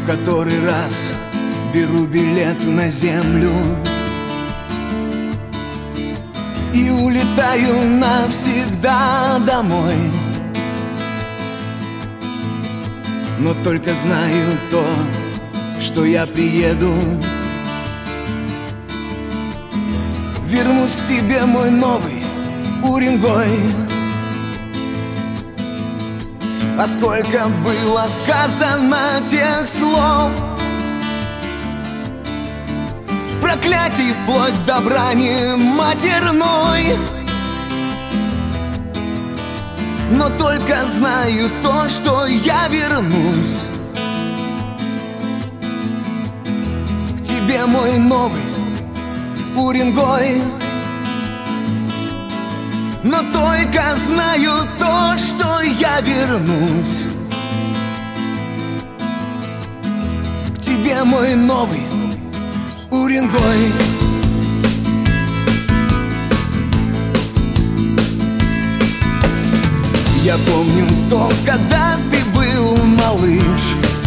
В который раз беру билет на землю и улетаю навсегда домой. Но только знаю то, что я приеду, вернусь к тебе, мой новый Уренгой. А сколько было сказано тех слов, проклятий вплоть до брани матерной. Но только знаю то, что я вернусь к тебе, мой новый Уренгой. Но только знаю то, что я вернусь к тебе, мой новый Уренгой. Я помню то, когда ты был малыш,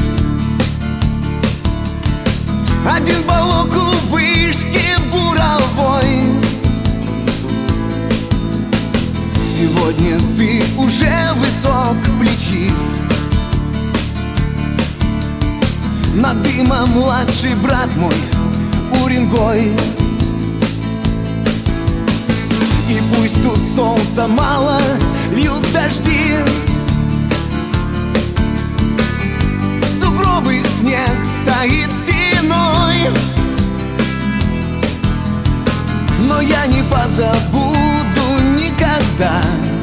один балок у вышки буровой. Сегодня ты уже высок плечист, над дымом младший брат мой Уренгой. И пусть тут солнца мало, льют дожди, сугробы, снег стоит стеной, но я не позабуду никогда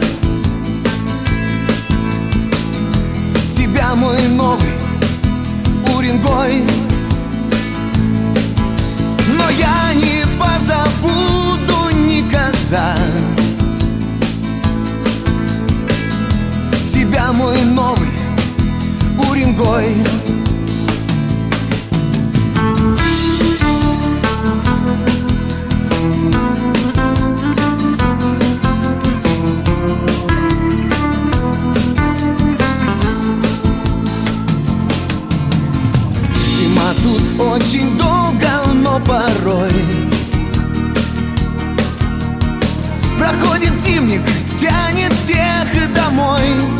тебя, мой новый Уренгой. Но я не позабуду никогда тебя, мой новый Уренгой. Зима тут очень долго, но порой проходит зимник, тянет всех домой.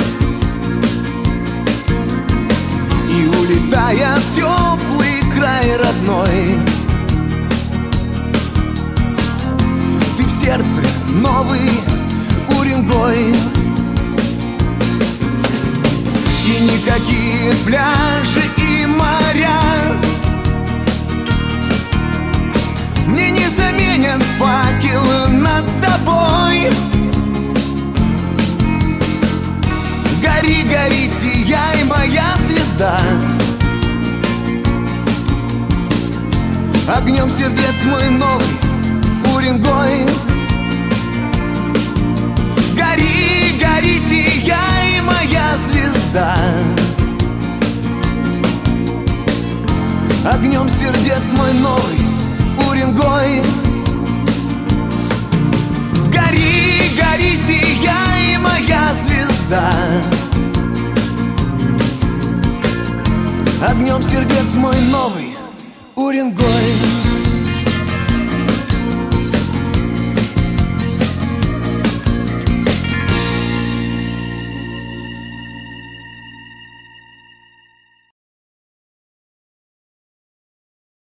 И улетая в теплый край родной, ты в сердце новый Уренгой. И никакие пляжи и моря мне не заменят факел над тобой. Гори, гори, сияй, моя звезда, огнем сердец мой новый Уренгой. Гори, гори, сияй, моя звезда, огнем сердец мой новый Уренгой. Гори, гори, сияй, моя звезда, огнем сердец мой новый Уренгой.